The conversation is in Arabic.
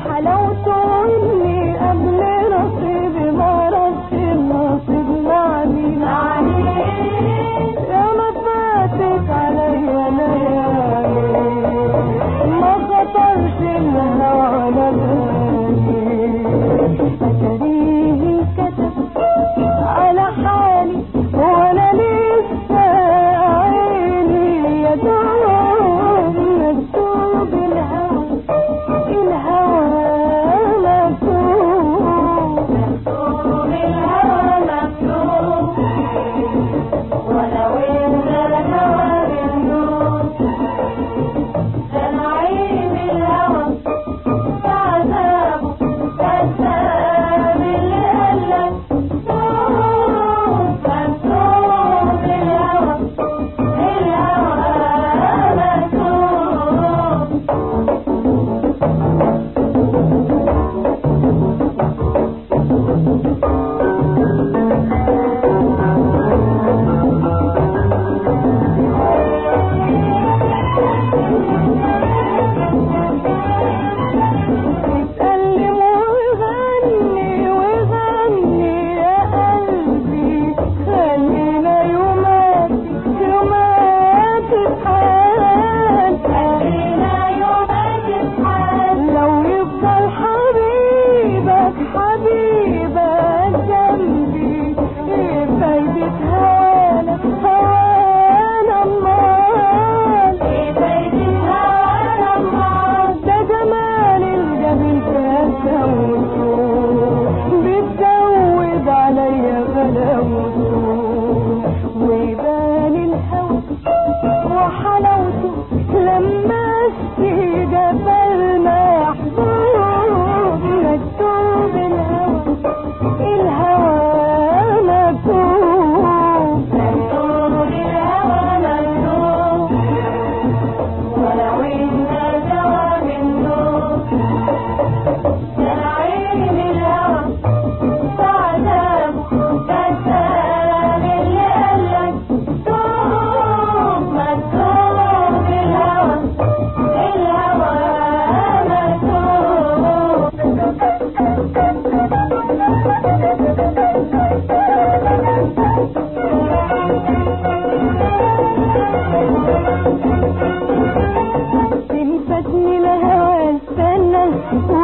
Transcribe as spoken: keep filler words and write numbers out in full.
حلاوته اني قبل نصيبي معرفش النصيب مع مين. يا ما فاتت عليا ليالي ما خطرش الهوى على بالي. اتاريه كتب على حالي وانا لسه عيني يا دوب مكتوب الهوى الهوى مكتوب مكتوب الهوى مكتوب ولو ان الهوى بالنور كان عيب الهوى بعذابه كذاب اللي قالك مكتوب مكتوب الهوى الهوى مكتوب. اتكلم وغني وغني يا قلبي خلينا يوماتي يوماتي بحال خلينا يوماتي بحال لو يفضل حبيبك حبيبك جنبي ايه فايدة هوالك هوانا امال ايه فايدة هوانا امال ده جمال الجميل بتزوده بتزود عليا غلاوته ويبان الهوى وحلاوته لما اشكي جبل محبوب مكتوب الهوى الهوى مكتوب مكتوب الهوى مكتوب ولو ان الهوى بالنور كان عيب الهوى بعذابه كذاب اللي قالك مكتوب مكتوب الهوى الهوى مكتوب. تلفتني الهوى استنى